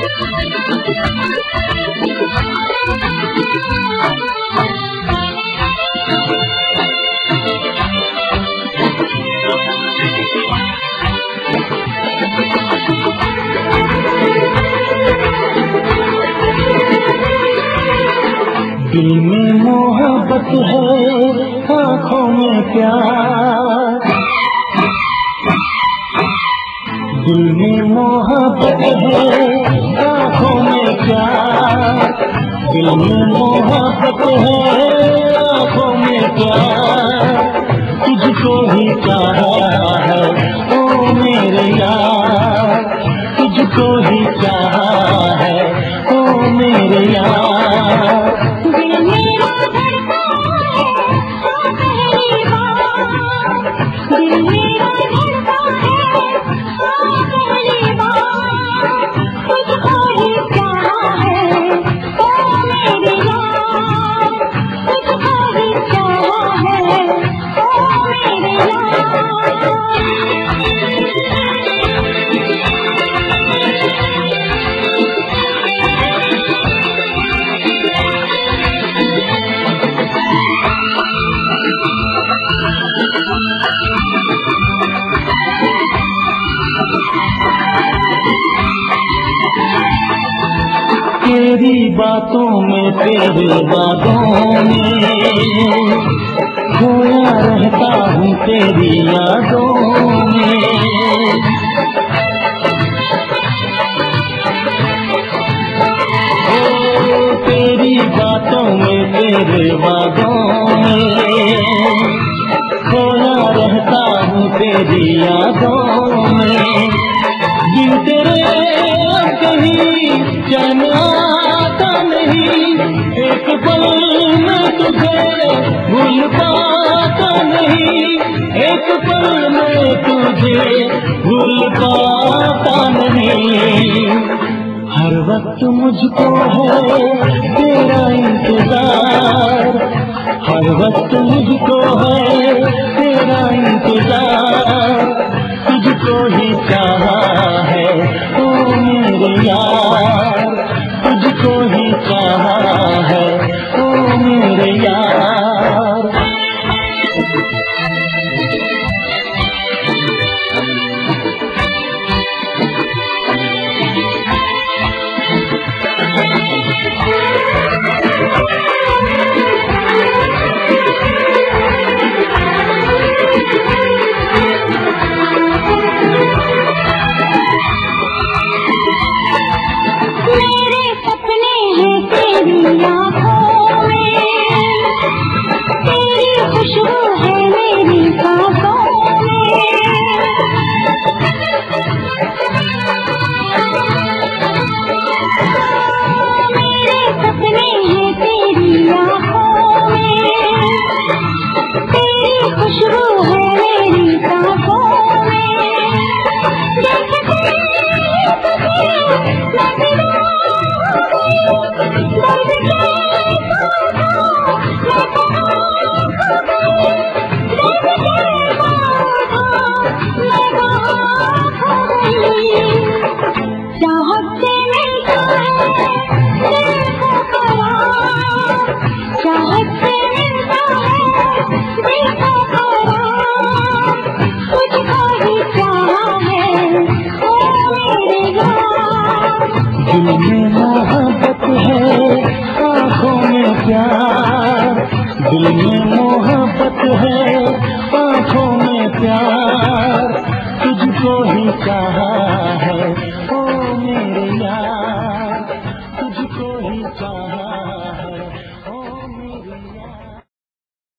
दिल में मोहब्बत है, आँखों में प्यार। दिल में मोहब्बत है, आँखों में प्यार। दिल में मोहब्बत है, आँखों में प्यार। तुझको ही चाहा है ओ मेरे यार, तुझको ही चाहा है ओ मेरे यार। दिल मेरा धड़का है तो पहली बार, दिल मेरा धड़का है तो पहली बार। तुझको ही चाहा है ओ मेरे यार, तुझको ही चाहा है ओ मेरे यार। तेरी बातों में तेरे बातों में खोया रहता हूँ तेरी यादों में। ओ तेरी बातों में तेरे बातों में खोया रहता हूँ तेरी यादों में। बिन तेरे कहीं चैन आता नहीं, एक पल में तुझे भूल पाता नहीं, एक पल में तुझे भूल पाता नहीं। हर वक्त मुझको है तेरा इंतजार, हर वक्त मुझको है तेरा इंतजार। तुझको ही चाहा है ओ मेरे यार, तुझको ही चाहा है ओ मेरे यार। आँखों में तेरी खुशबू है मेरी सांसों में। मेरे सपने हैं तेरी आँखों में, तेरी खुशबू है मेरी सांसों में। देखते चाहत से मिलता है देखो करार, चाहत से मिलता है देखो करार। तुझको ही चाहा है ओ मेरे यार। दिल में मोहब्बत है, आँखों में प्यार। दिल में मोहब्बत है, आँखों में प्यार। तुझको ही चाहा है